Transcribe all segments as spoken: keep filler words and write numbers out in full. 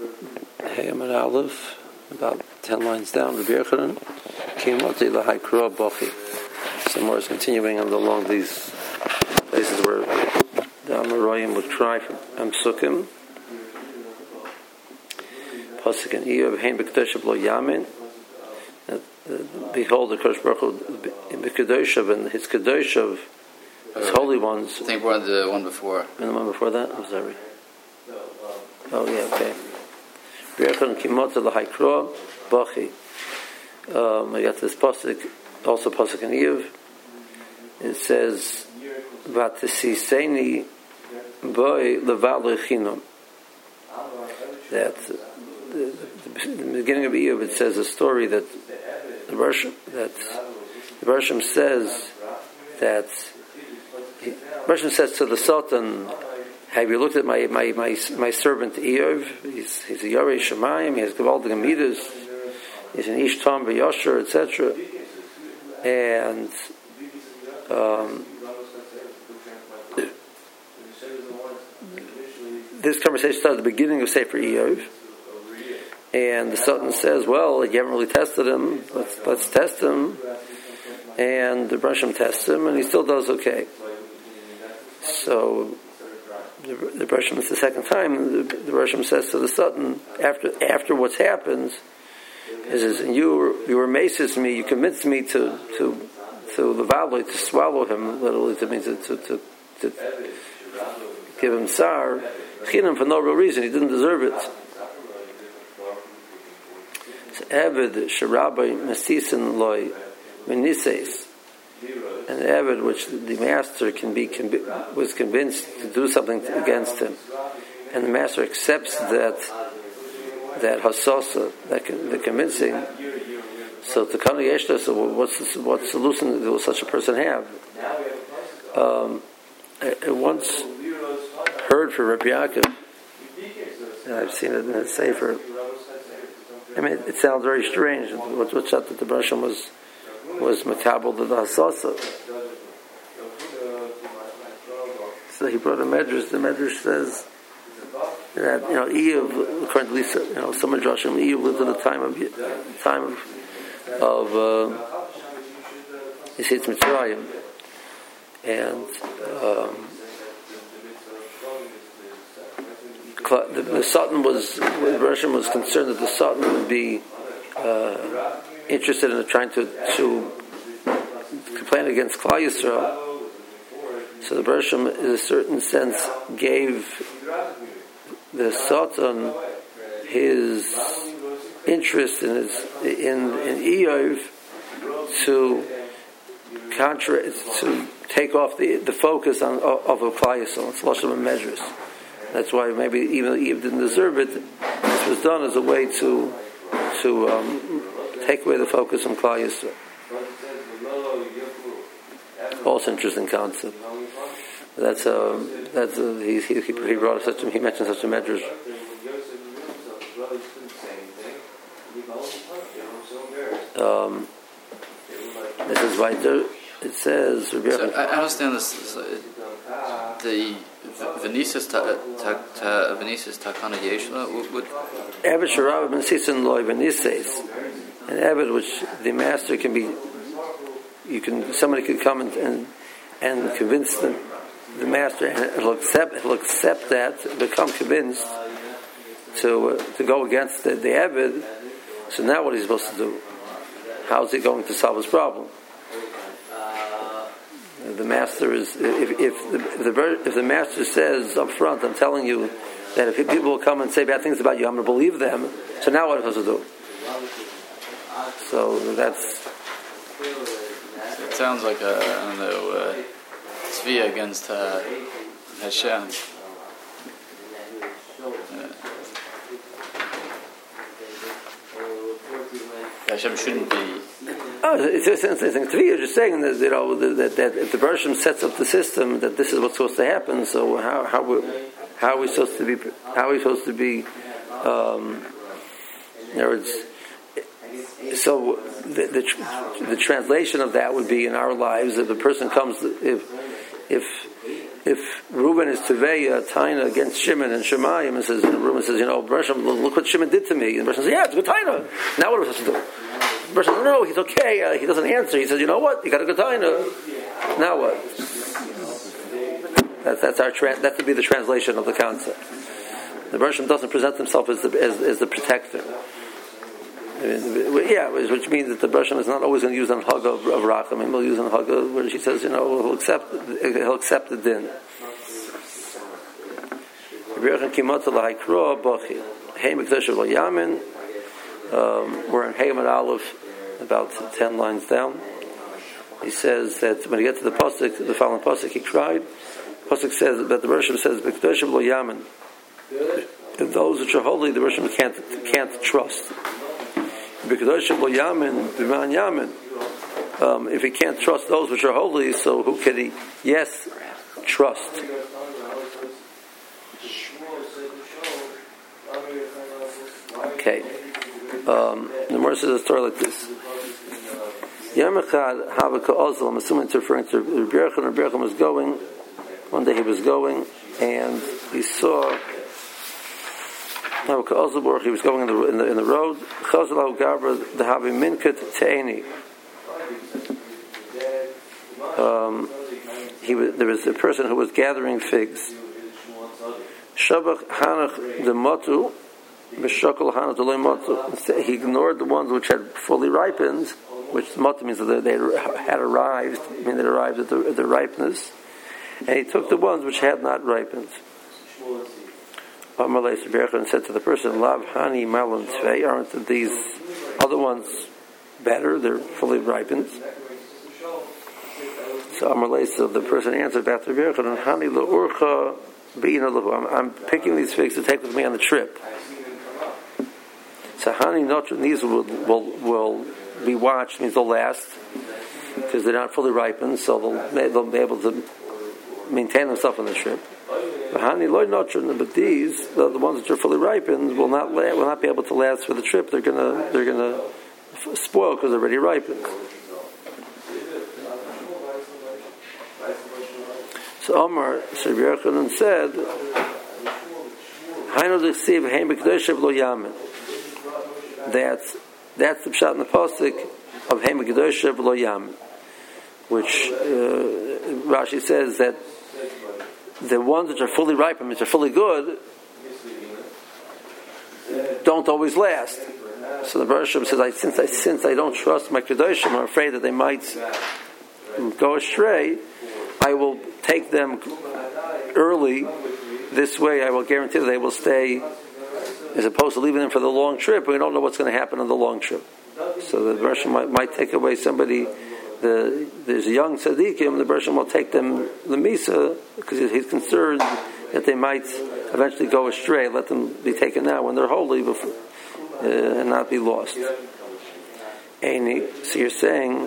Hey, I'm at Aleph, about ten lines down. Rabbi Yochanan, Kimoti lahai kro bochi. Some more is continuing on along these places where the Amoraim would cry for Amsukim. Pasuk in Eov, Hein b'kedoshav lo yamin. Behold, the Kodesh Baruch Hu in the Kedoshav and his Kedoshav, his holy ones. I think we're on the one before. And the one before that? I'm sorry. Oh, yeah, okay. B'yachon kimota l'haikro bachi. Um, I got this pasuk, also pasuk in Eov. It says, "Vatisiseni boy leval lechinam." That the, the, the beginning of Eov, it says a story that the Bershom that the Bershom says that he, Bershom says to the Sultan, "Have you looked at my my my, my servant Eov? He's he's a Yorei Shemayim. He has Gavaldig Amidas. He's an Ish Tom V'Yosher, et cetera" And um, this conversation started at the beginning of Sefer Eov. And the Sultan says, "Well, you haven't really tested him. Let's let's test him." And the Bershom tests him, and he still does okay. So the, the Bershom, it's the second time. The, the Bershom says to the Sultan, after after what's happened, he says, "And you were, you were maces me. You convinced me to to to the value to swallow him, literally to mean to to, to to give him sar chinam for no real reason. He didn't deserve it." Eved sharabai masisin loy menises, an Eved which the master can be conv- was convinced to do something against him, and the master accepts that that hasasa, that the convincing. So to come to Yeshta, so what's the, what solution will such a person have? Um, I, I once heard from Rabbi Yaakov, and I've seen it in a sefer. I mean, it sounds very strange. What's what's up that the Bershom was was makabel to the hasasa. So he brought a medrash. The medrash says that you know Eov, according to Lisa, you know some medrashim, Eov lived in the time of time of of uh, Yetziat Mitzrayim, and um, The, the Sultan was, the Bershom was concerned that the Sultan would be uh, interested in trying to, to complain against Klal Yisrael. So the Bershom, in a certain sense, gave the Sultan his interest in his in in Eov to contra to take off the the focus on of a Klal Yisrael. It's Lashon Medrash. That's why maybe even though Eve didn't deserve it, this was done as a way to to um, take away the focus from Klal Yisrael. Also interesting concept. That's a that's a, he, he he brought such a, he mentioned such a medrash. Um, this is right there. It says. So I understand this. The Venices Venices Takana Yeshua would Eved Sharav Mesisin Loy Venices, an Eved which the master can be, you can somebody could come and and, and convince the the master, and he'll accept he'll accept that, become convinced to uh, to go against the, the Eved. So now what is he supposed to do? How is he going to solve his problem? The master is if if the, if the if the master says up front, I'm telling you that if people will come and say bad things about you, I'm going to believe them. So now what am I supposed to do? So that's. It sounds like a I don't know uh, tzvia against uh, Hashem. Uh, Hashem shouldn't be. Oh, it's just interesting. To me, you're just saying that you know that, that if the Bershom sets up the system, that this is what's supposed to happen. So how how we, how are we supposed to be? How are we supposed to be? Um, in other words, so the, the the translation of that would be in our lives. If the person comes, if if if Reuben is Teveya, Taina against Shimon and Shemayim, and says, and Reuben says, you know, Bershom, look what Shimon did to me. And Bershom says, yeah, it's a good Taina. Now what are we supposed to do? Bershom says, no, he's okay. Uh, he doesn't answer. He says, you know what? You got a good Taina. Now what? That's, that's our tra- that would be the translation of the concept. The Bershom doesn't present himself as the, as, as the protector. I mean, yeah, which means that the Bershom is not always going to use an hug of, of Racham. I mean, he'll use an hug where she says, you know, he'll accept, he'll accept the din. Um, we're in Hayim and Aleph, about ten lines down. He says that when he gets to the pasuk, the following pasuk, he cried. The pasuk says that the Bershom says, "B'kdoshim lo yamin." And those which are holy, the Bershom can't can't trust. B'kdoshim lo yamin, b'man yamin. Um, if he can't trust those which are holy, so who can he? Yes, trust. Okay. Um, the Gemara says a story like this. Yom Echad Havaka Ozl. I'm assuming it's referring to Rabbi Yochanan. Rabbi Yochanan was going. One day he was going, and he saw Havaka Ozl. He was going in the in the, in the road. Chazalahu Gabra Dahavi Minkat Te'eni. Um, he was, there was a person who was gathering figs. Shabach Hanach Demotu. He ignored the ones which had fully ripened, which matu means that they had arrived, I mean they arrived at the, at the ripeness, and he took the ones which had not ripened. Amalei Sabircha said to the person, "Lav hani malon tvei, aren't these other ones better? They're fully ripened." So Amalei, so the person answered back to Rabbi Yochanan, "Hani le'urcha beina lehu." I'm picking these figs to take with me on the trip. So honey, these will, will will be watched, means they'll last because they're not fully ripened, so they'll they'll be able to maintain themselves on the trip. But honey, Lord, not but these the, the ones which are fully ripened will not la- will not be able to last for the trip. They're gonna they're gonna f- spoil because they're already ripened. So Omar Rabbi Yochanan said, "Hainu d'chsiv heim b'kedoshev lo yamin." That's that's the pshat in the pasuk of Heim Kedosha V'lo Yam, which uh, Rashi says that the ones which are fully ripened, which are fully good, don't always last. So the Bershom says, I, since I since I don't trust my Kedoshim, I'm afraid that they might go astray. I will take them early. This way, I will guarantee that they will stay. As opposed to leaving them for the long trip, we don't know what's going to happen on the long trip. So the Bershom might, might take away somebody. The, there's a young tzaddikim. The Bershom will take them the misa because he's concerned that they might eventually go astray. Let them be taken now when they're holy, before, uh, and not be lost. And he, so you're saying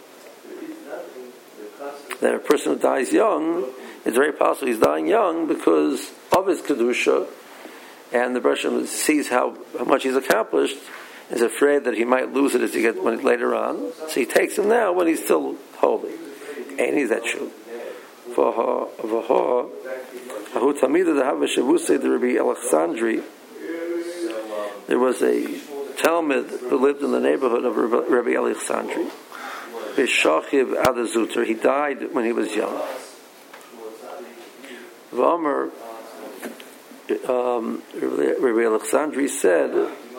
that a person who dies young, it's very possible he's dying young because of his kedusha. And the Bershom sees how, how much he's accomplished, is afraid that he might lose it as he gets when, later on. So he takes him now when he's still holy. And he's that true. There was a Talmud who lived in the neighborhood of Rabbi Alexandri. Bishachiv Adazuter. He died when he was young. V'omer, Um, Rabbi Alexandri said,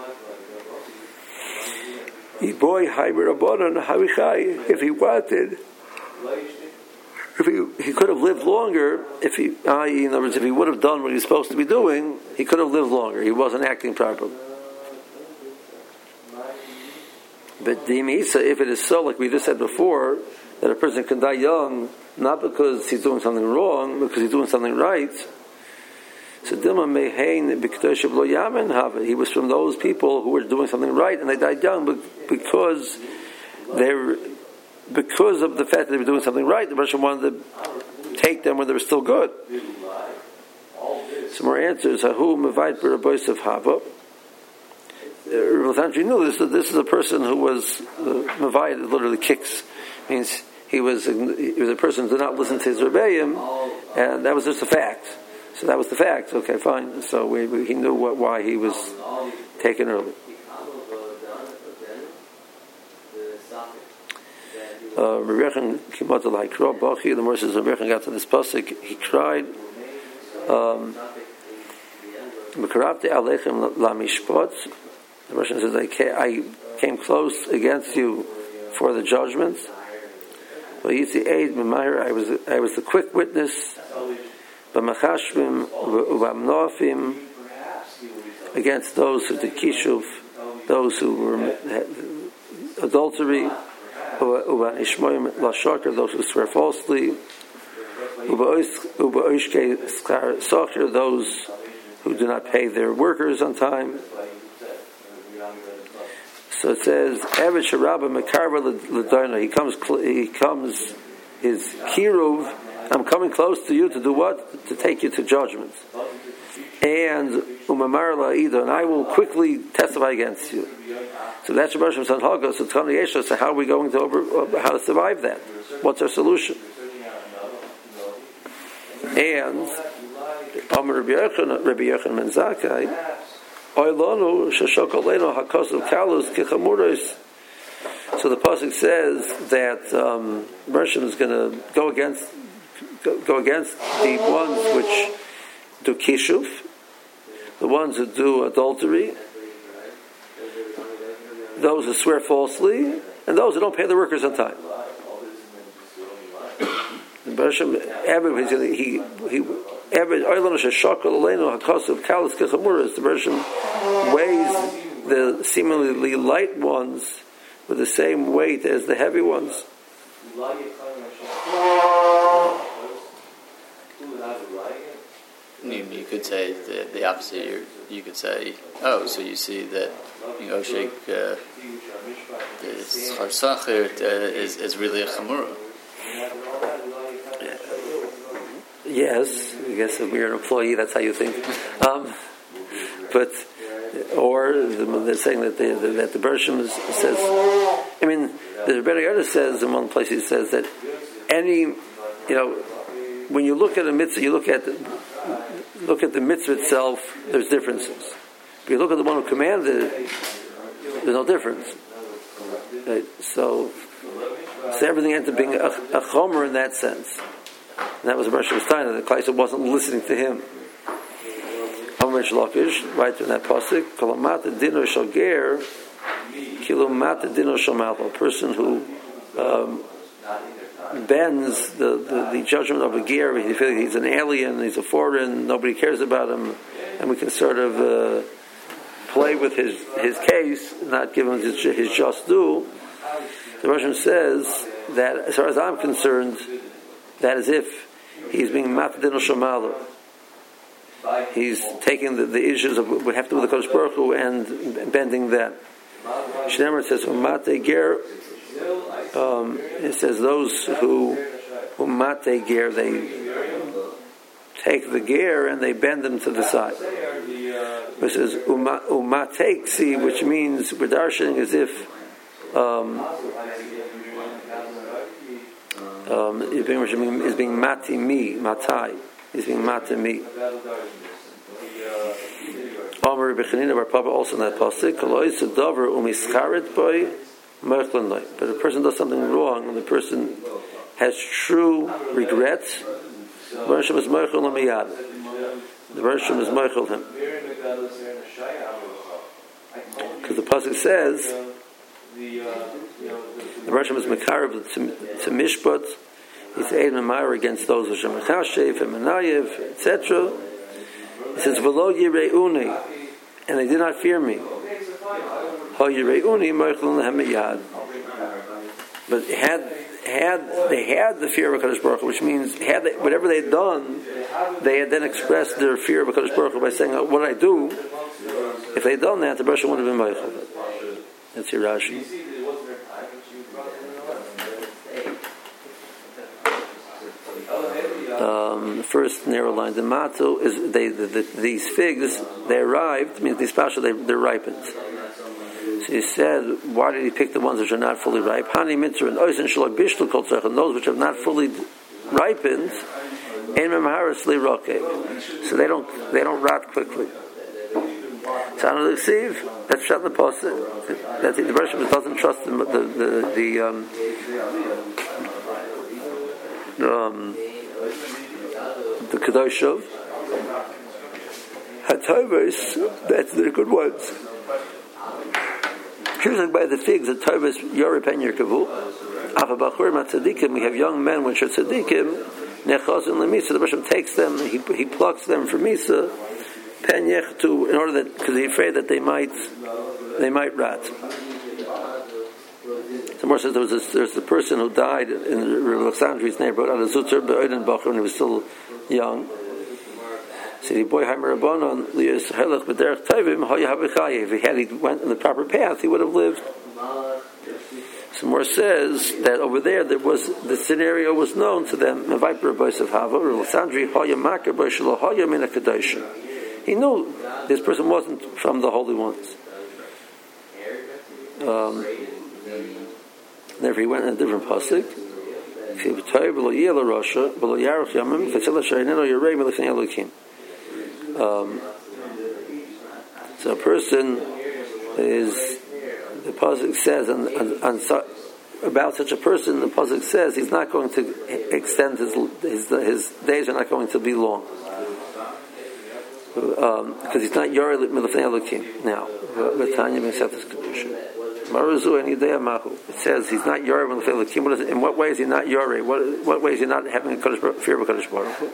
"Boy, if he wanted, if he he could have lived longer. If he, uh, in other words, if he would have done what he was supposed to be doing, he could have lived longer. He wasn't acting properly." But Dimisa, if it is so, like we just said before, that a person can die young not because he's doing something wrong, because he's doing something right. So Dilma Mehain B'Kedoshev Lo Yamin Hava. He was from those people who were doing something right and they died young, but because they were, because of the fact that they were doing something right, the Bershom wanted to take them when they were still good. Some more answers. Hahu Mevayit B'Rabois of Hava. Rav knew this. This is a person who was uh, Mevayit. Literally kicks means he was he was a person who did not listen to his rebbeim, and that was just a fact. So that was the fact. Okay, fine. So we, we, he knew what, why he was taken early. Uh, the more says Rebbe got to this pasuk, he cried. Um, the Russian says, I came close against you for the judgments. But you see, I was I was the quick witness. Against those who did kishuv, those who were adultery, those who swear falsely, those who do not pay their workers on time. So it says, he comes, he comes, his kiruv, I'm coming close to you to do what? To take you to judgment. And umamar la'ida, and I will quickly testify against you. So that's Rebbe Hashem San Haga. So Tzchana Yesha, so how are we going to over, how to survive that? What's our solution? And Amar Rabbi Yochanan Rabbi Yochanan ben Zakkai, Oilonu sheshokolenu hakosav kalus kichamuros. So the pasuk says that um, Rebbe Hashem is going to go against go, go against the ones which do kishuv, the ones who do adultery, those who swear falsely, and those who don't pay the workers on time. The Hashem, everybody, he he every Oilonu sheshakol aleinu hakosav kalus kichamuros. The Hashem weighs the seemingly light ones with the same weight as the heavy ones. You, you could say the, the opposite. You're, you could say, oh, so you see that you know, Oshek, uh, the Schar Sacher uh, is, is really a Chamura. Yes, I guess if you're an employee, that's how you think. Um, but, or they're saying that the, that the Bershom says, I mean, the Rebbe Yoda says in one place, he says that any, you know, when you look at a mitzvah, you look at the, look at the mitzvah itself, there's differences. If you look at the one who commanded it, there's no difference. Right? So, so everything ends up being a, a chomer in that sense. And that was the Rosh Hashanah, that Klaisa wasn't listening to him. Amr Shlokish, right in that pasuk, Kolomata dino shogger, kilomata dino shomalpo. A person who um, bends the, the, the judgment of a ger, he feels he's an alien, he's a foreign, nobody cares about him, and we can sort of uh, play with his, his case, not give him his, his just due. The Russian says that, as far as I'm concerned, that is if he's being matadin shamalu. He's taking the, the issues of what we have to do with the Kodesh Baruch Hu and bending that. Shneimar says, "Umate ger." Um, it says those who umate ger, they take the ger and they bend them to the side. It says umate ksi, which means we're darshaning as if. Um, Um, is being is being mati mi matai is being mati mi. Amar Bechanina Bar Papa also in that pasuk kolois davar umischaret boy merchlan loy. But a person does something wrong and the person has true regrets. The Bershom is merchel lamiyad. The Bershom is merchel him because the pasuk says. The Bershom is mekarev to, to mishpat. He's aid and mire against those who are mechashev and menayev, et cetera. He says, "V'lo yireuni," and they did not fear me. Ha yireuni moichlin lehem miyad. But had had they had the fear of Hakadosh Baruch Hu, which means had they, whatever they had done, they had then expressed their fear of Hakadosh Baruch Hu by saying, oh, "What did I do?" If they had done that, the Bershom would have been moichl. That's your Rashi. Um, the first narrow line, the matu is they the, the, these figs they arrived means these pasha they they're ripened. So he said, why did he pick the ones which are not fully ripe? Hani mitzvah and oisin shalak bishlu kol tzarech, and those which have not fully ripened, So they don't they don't rot quickly. That's shot the posture that the Bereshit doesn't trust the the the, the um, um, the Kedoshov. Hatovos, that's the good ones. Choosing by the figs, the Tovos Yoreh Pen Yerkavu. Afabachur Matzadikim, we have young men which are tzadikim. Nechazin lemisa, the Bereshit takes them, he he plucks them from misa. Pen Yechtu, in order that, because he's afraid that they might they might rot. The more says there was this, there's the person who died in Alexandria's neighborhood, out of Zutter Be'oidenbacher, when he was still young. So the boy Haimarabonon Lias Helach B'derech Tovim Hoyahavichayev. If he had he went in the proper path, he would have lived. Some more says that over there there was the scenario was known to them. Mevaipur Bois of Hava Alexandri Hoyamakar Bois Shelo Hoyamina Kedoshim. He knew this person wasn't from the holy ones. Um, therefore, he went in a different pasuk. Um, so a person is, the pasuk says, and, and, and so, about such a person, the pasuk says he's not going to extend his his, his days are not going to be long. Um, because he's not Yoreh Milafnei Elokim. Now, Vatanya Mesefes Kedusha. Marazu and Yidei Mahu. It says he's not Yoreh Milafnei Elokim. What is it? In what way is he not Yoreh? What what way is he not having a Kodesh, fear of a Kodesh Baruch Hu?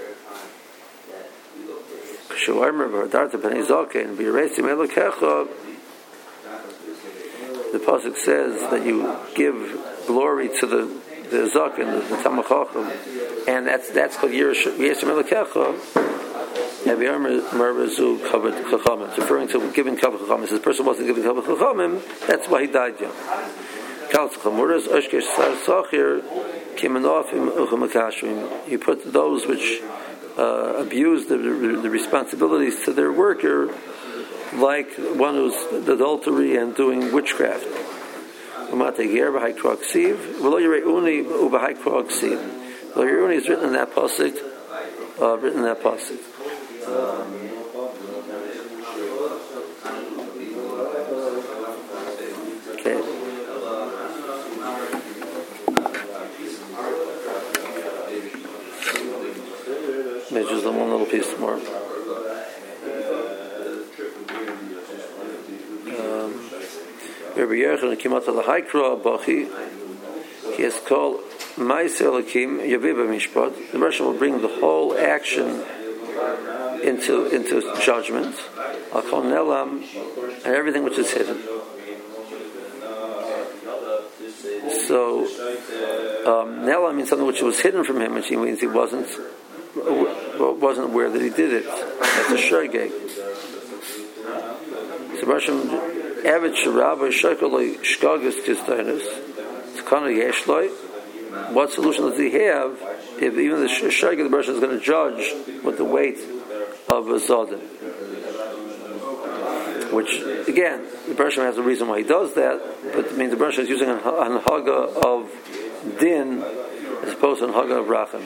The pasuk says that you give glory to the the Zaken, the, the Talmid Chacham, and that's that's called Yirashim Elokecha. It's referring to giving Kavod Chachamim. If the person wasn't giving Kavod Chachamim, that's why he died young. You put those which uh, abuse the, the, the responsibilities to their worker, like one who's adultery and doing witchcraft. Below Yeruni is written in that pasuk. Uh, written in that pasuk. Okay. Maybe just one little piece more. Um, Rabbi Yochanan came out to the Haikra Bachi. He has called Ma'aser Elokim Yaviv Mishpat. The Russian will bring the whole action into into judgment. I'll call Nelam and everything which is hidden. So um, Nelam means something which was hidden from him, which means he wasn't wasn't aware that he did it. That's a shogeg. So Russian Avid Sharabah Shokoloi Shkagus Kistonis. It's kind of Yeshloi. What solution does he have if even the shogeg the Russian is going to judge with the weight of a Zodin? Which, again, the Bereshit has a reason why he does that, but it means the Bereshit is using an, an haga of din as opposed to an haga of racham.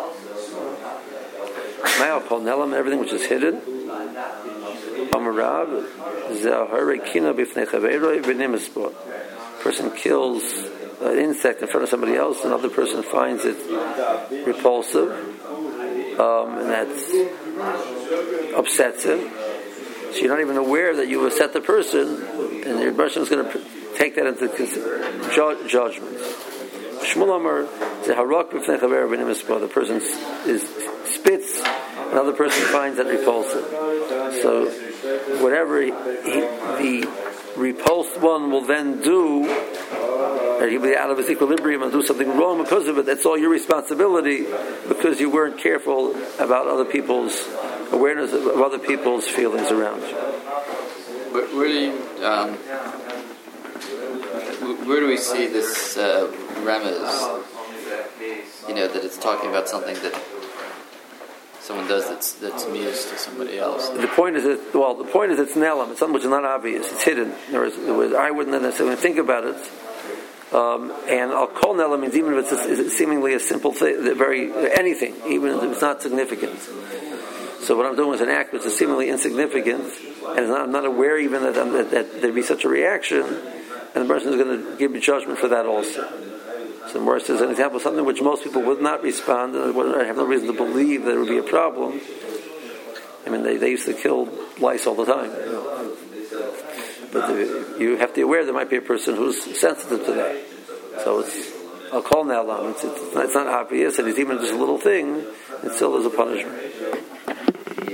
Now, call nelam, everything which is hidden. Amarav, zahare kina b'fnei chaveroi v'nimisbot. Person kills an insect in front of somebody else, another person finds it repulsive, um, and that upsets him. So you're not even aware that you upset the person, and the person is going to take that into ju- judgment. Shmuel Amar, the person is spits, another person finds that repulsive. So whatever he, he, the repulsed one will then do, or he'll be out of his equilibrium and do something wrong because of it. That's all your responsibility, because you weren't careful about other people's awareness of other people's feelings around you. Where, where do you, um, where do we see this uh, remez? You know, that it's talking about something that someone does that's that's amused to somebody else. The point is that well, the point is it's nelam. It's something which is not obvious. It's hidden. There was, there was I wouldn't necessarily think about it. Um, and Al Kol Nela means even if it's, a, it's seemingly a simple thing, very anything, even if it's not significant. So what I'm doing is an act which is seemingly insignificant, and not, I'm not aware even that, that, that there'd be such a reaction, and the person is going to give me judgment for that also. So the Morris says an example of something which most people would not respond, and I have no reason to believe that it would be a problem. I mean, they, they used to kill lice all the time. You know? But the, you have to be aware there might be a person who's sensitive to that. So it's, I'll call now, it's, it's, it's not obvious, and it's even just a little thing, it still is a punishment.